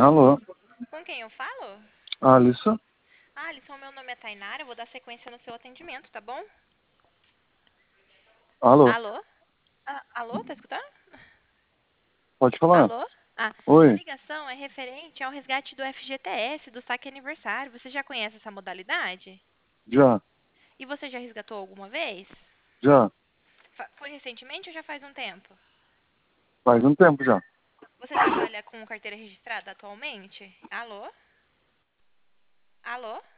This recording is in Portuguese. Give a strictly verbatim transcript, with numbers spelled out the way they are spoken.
Alô, Com quem eu falo? Alisson? Ah, Alisson, meu nome é Tainara, eu vou dar sequência no seu atendimento, tá bom? Alô, Alô? Ah, alô, tá escutando? pode falar? Alô? Ah, a Oi, ligação é referente ao resgate do F G T S, do saque aniversário. Você já conhece essa modalidade? já, E você já resgatou alguma vez? já, Fa- Foi recentemente ou já faz um tempo? faz um tempo já. Você trabalha com carteira registrada atualmente? Alô? Alô?